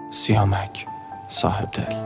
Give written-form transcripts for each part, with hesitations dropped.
Siyamek sahipdil.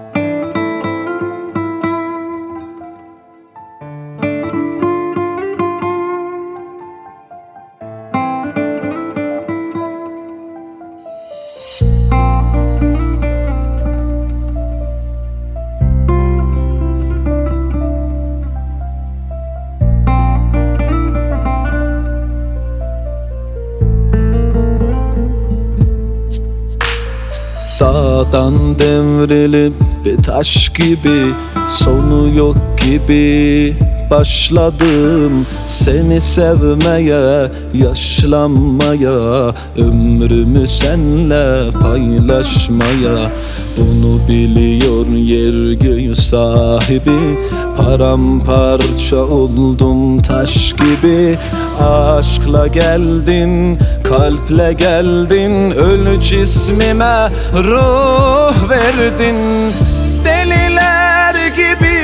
Dağdan devrilip bir taş gibi, sonu yok gibi başladım seni sevmeye, yaşlanmaya, ömrümü senle paylaşmaya. Bunu biliyor yer göğü sahibi, paramparça oldum taş gibi. Aşkla geldin, kalple geldin, ölü cismime ruh verdin. Deliler gibi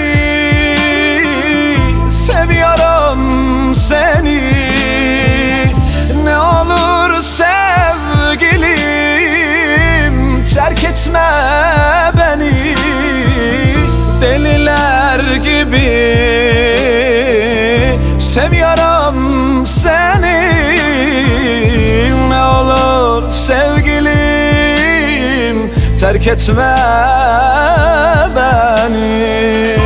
seviyorum seni, ne olur sevgilim terk etme beni. Deliler gibi seviyorum seni, ne olur sevgilim terk etme beni.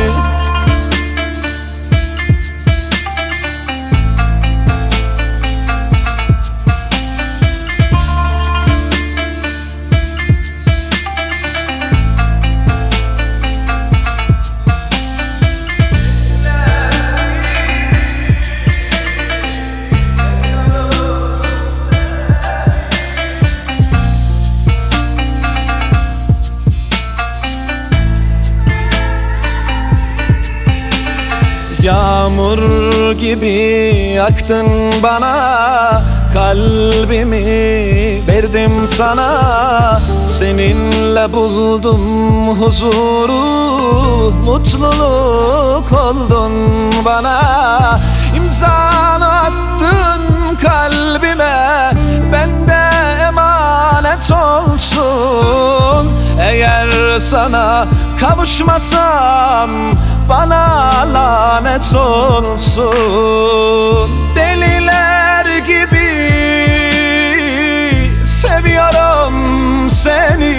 Yağmur gibi yaktın bana, kalbimi verdim sana. Seninle buldum huzuru, mutluluk oldun bana. İmzanı attın kalbime, bende emanet olsun. Eğer sana kavuşmasam bana lanet olsun. Deliler gibi seviyorum seni,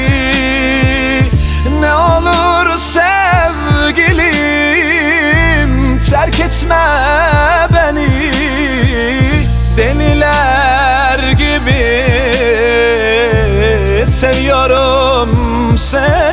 ne olur sevgilim terk etme beni. Deliler gibi seviyorum seni,